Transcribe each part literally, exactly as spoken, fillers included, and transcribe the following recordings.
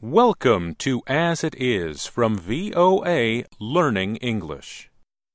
Welcome to As It Is from V O A Learning English.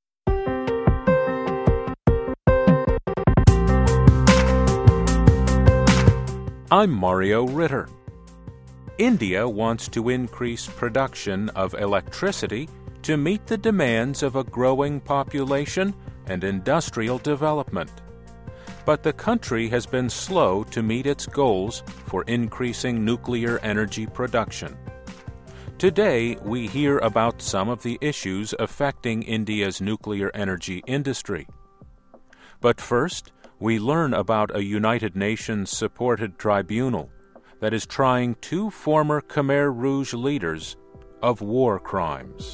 I'm Mario Ritter. India wants to increase production of electricity to meet the demands of a growing population and industrial development. But the country has been slow to meet its goals for increasing nuclear energy production. Today, we hear about some of the issues affecting India's nuclear energy industry. But first, we learn about a United Nations-supported tribunal that is trying two former Khmer Rouge leaders of war crimes.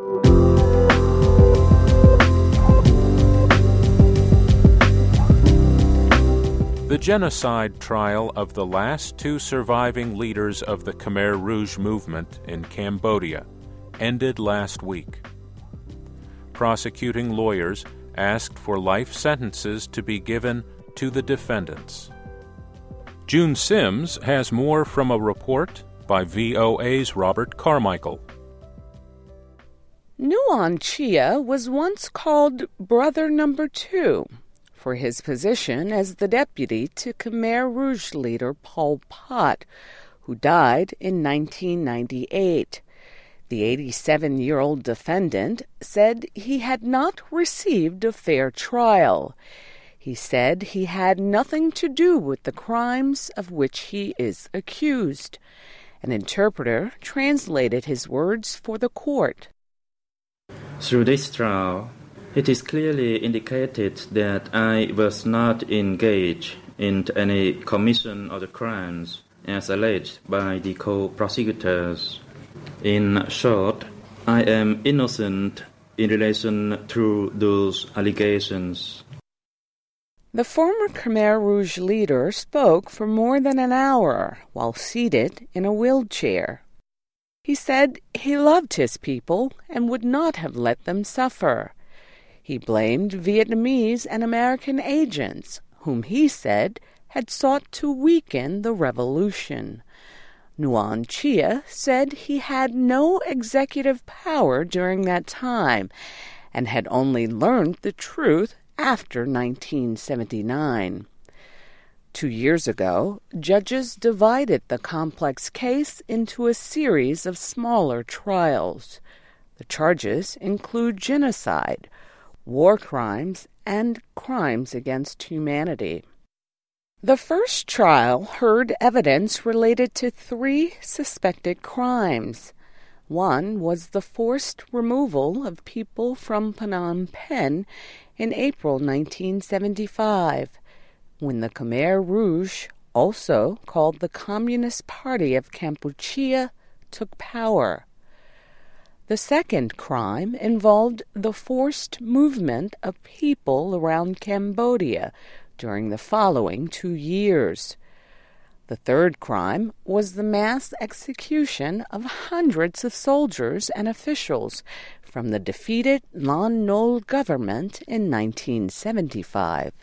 The genocide trial of the last two surviving leaders of the Khmer Rouge movement in Cambodia ended last week. Prosecuting lawyers asked for life sentences to be given to the defendants. June Sims has more from a report by V O A's Robert Carmichael. Nuon Chea was once called Brother Number Two for his position as the deputy to Khmer Rouge leader Pol Pot, who died in nineteen ninety-eight. The eighty-seven-year-old defendant said he had not received a fair trial. He said he had nothing to do with the crimes of which he is accused. An interpreter translated his words for the court. Through this trial, it is clearly indicated that I was not engaged in any commission of the crimes as alleged by the co-prosecutors. In short, I am innocent in relation to those allegations. The former Khmer Rouge leader spoke for more than an hour while seated in a wheelchair. He said he loved his people and would not have let them suffer. He blamed Vietnamese and American agents, whom he said had sought to weaken the revolution. Nuon Chea said he had no executive power during that time and had only learned the truth after nineteen seventy-nine. Two years ago, judges divided the complex case into a series of smaller trials. The charges include genocide, war crimes, and crimes against humanity. The first trial heard evidence related to three suspected crimes. One was the forced removal of people from Phnom Penh in April nineteen seventy-five, when the Khmer Rouge, also called the Communist Party of Kampuchea, took power. The second crime involved the forced movement of people around Cambodia during the following two years. The third crime was the mass execution of hundreds of soldiers and officials from the defeated Lon Nol government in nineteen seventy-five.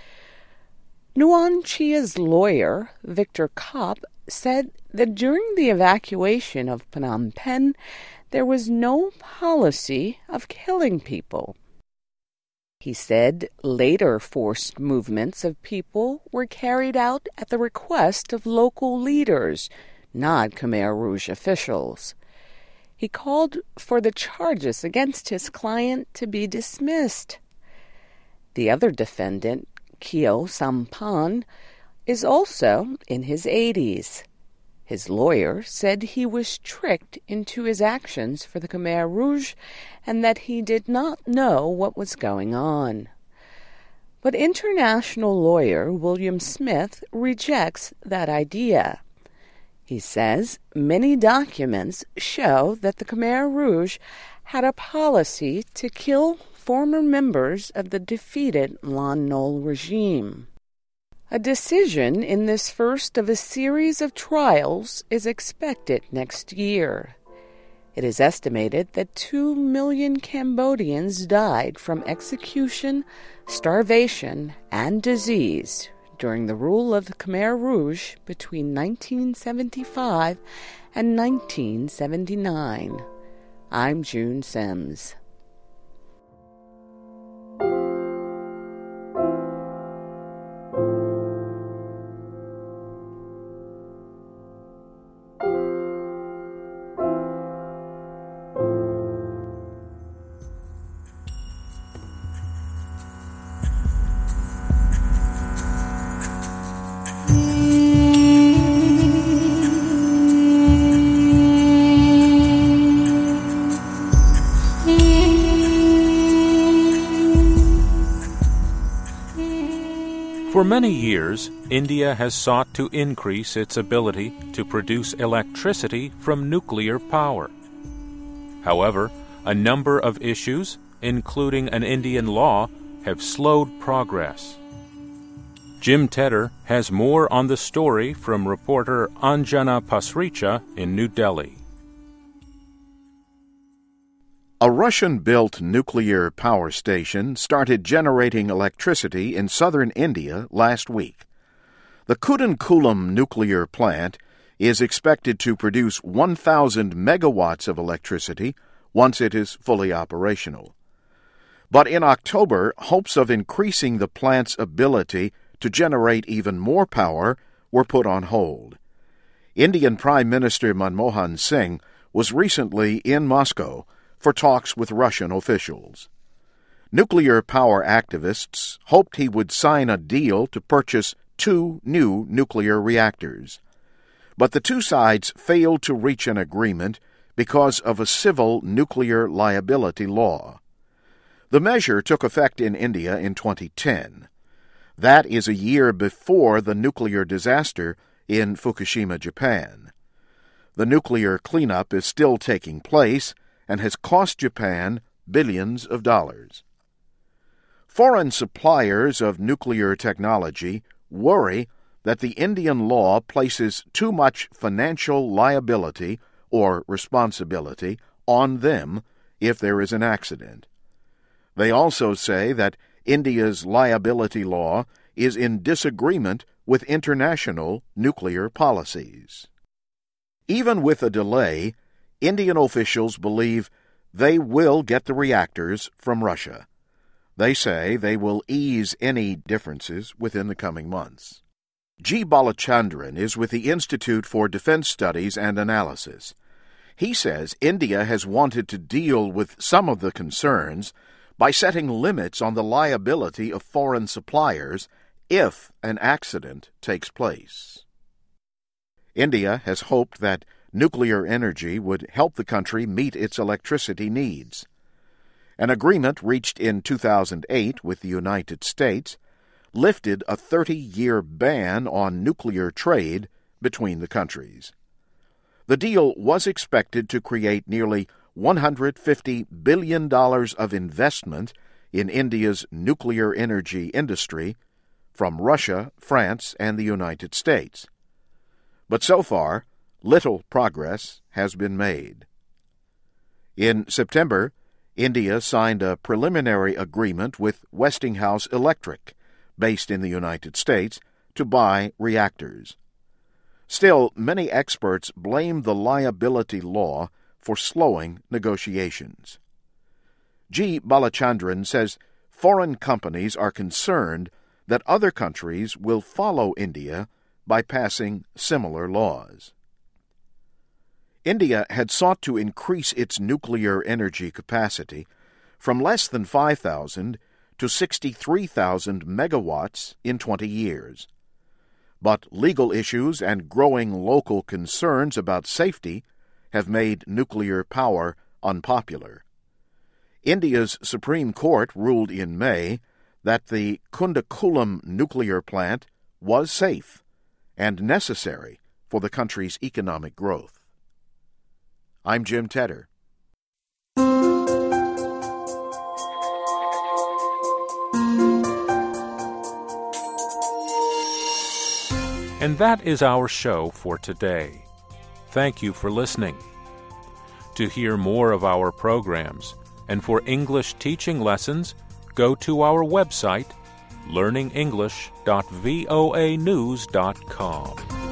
Nuon Chea's lawyer, Victor Kopp, said that during the evacuation of Phnom Penh, there was no policy of killing people. He said later forced movements of people were carried out at the request of local leaders, not Khmer Rouge officials. He called for the charges against his client to be dismissed. The other defendant, Khieu Samphan, is also in his eighties. His lawyer said he was tricked into his actions for the Khmer Rouge and that he did not know what was going on. But international lawyer William Smith rejects that idea. He says many documents show that the Khmer Rouge had a policy to kill former members of the defeated Lon Nol regime. A decision in this first of a series of trials is expected next year. It is estimated that two million Cambodians died from execution, starvation, and disease during the rule of the Khmer Rouge between nineteen seventy-five and nineteen seventy-nine. I'm June Sims. For many years, India has sought to increase its ability to produce electricity from nuclear power. However, a number of issues, including an Indian law, have slowed progress. Jim Tedder has more on the story from reporter Anjana Pasricha in New Delhi. A Russian-built nuclear power station started generating electricity in southern India last week. The Kudankulam nuclear plant is expected to produce one thousand megawatts of electricity once it is fully operational. But in October, hopes of increasing the plant's ability to generate even more power were put on hold. Indian Prime Minister Manmohan Singh was recently in Moscow for talks with Russian officials. Nuclear power activists hoped he would sign a deal to purchase two new nuclear reactors. But the two sides failed to reach an agreement because of a civil nuclear liability law. The measure took effect in India in twenty ten. That is a year before the nuclear disaster in Fukushima, Japan. The nuclear cleanup is still taking place and has cost Japan billions of dollars. Foreign suppliers of nuclear technology worry that the Indian law places too much financial liability or responsibility on them if there is an accident. They also say that India's liability law is in disagreement with international nuclear policies. Even with a delay, Indian officials believe they will get the reactors from Russia. They say they will ease any differences within the coming months. G. Balachandran is with the Institute for Defense Studies and Analysis. He says India has wanted to deal with some of the concerns by setting limits on the liability of foreign suppliers if an accident takes place. India has hoped that nuclear energy would help the country meet its electricity needs. An agreement reached in two thousand eight with the United States lifted a thirty-year ban on nuclear trade between the countries. The deal was expected to create nearly one hundred fifty billion dollars of investment in India's nuclear energy industry from Russia, France, and the United States. But so far, little progress has been made. In September, India signed a preliminary agreement with Westinghouse Electric, based in the United States, to buy reactors. Still, many experts blame the liability law for slowing negotiations. G. Balachandran says foreign companies are concerned that other countries will follow India by passing similar laws. India had sought to increase its nuclear energy capacity from less than five thousand to sixty-three thousand megawatts in twenty years. But legal issues and growing local concerns about safety have made nuclear power unpopular. India's Supreme Court ruled in May that the Kudankulam nuclear plant was safe and necessary for the country's economic growth. I'm Jim Tedder. And that is our show for today. Thank you for listening. To hear more of our programs and for English teaching lessons, go to our website, learning english dot voa news dot com.